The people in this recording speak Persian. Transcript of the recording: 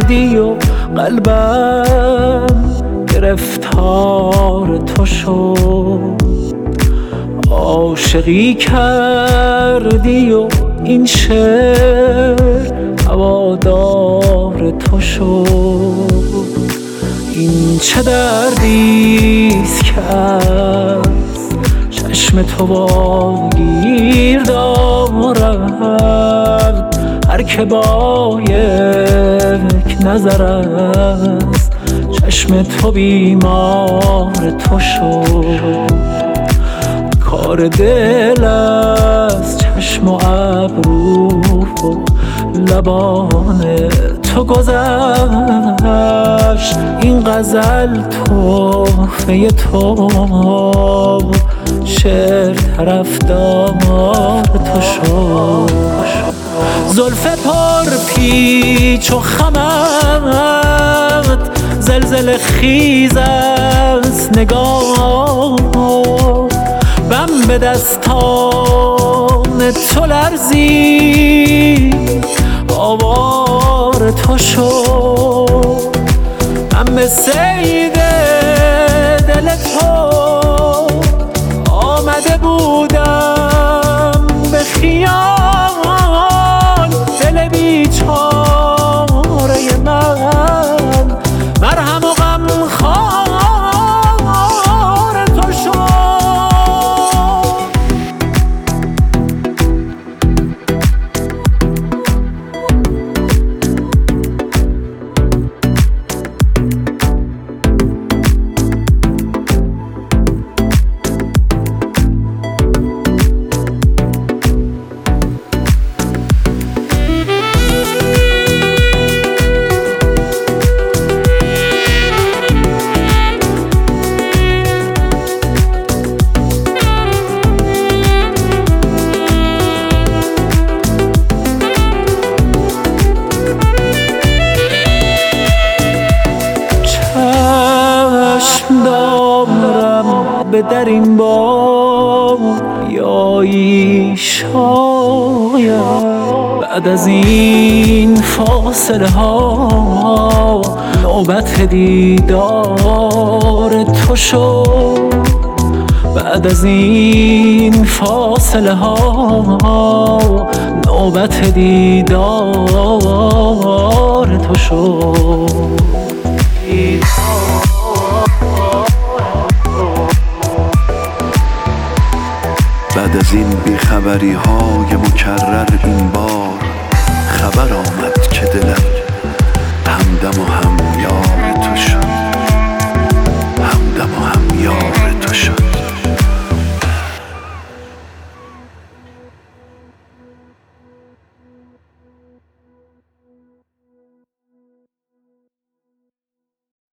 کردی و قلبم گرفتار تو شد. عاشقی کردی و این شعر هوادار تو شد. این چه دردیست که از چشم تو واگیر دارم. هر که با یک نظر از چشم تو بیمار تو شد. کار دل از چشم و ابرو و لبان تو گذشت. این غزل تحفه تو، شعر طرفدار تو شد. زلف پر پیچ و خمت زلزله خیز است نگاه. بم به دستان تو لرزید آوار تو شد. من به صید دل تو آمده بودم به خیال. دل بیچاره من مرهم و غمخوار تو شد. دارم به در این بار بیایی شاید. بعد از این فاصله ها نوبت دیدار تو شد. بعد از این فاصله ها نوبت دیدار تو شد. بعد از این بیخبری های مکرر این بار خبر آمد که دلم همدم و هم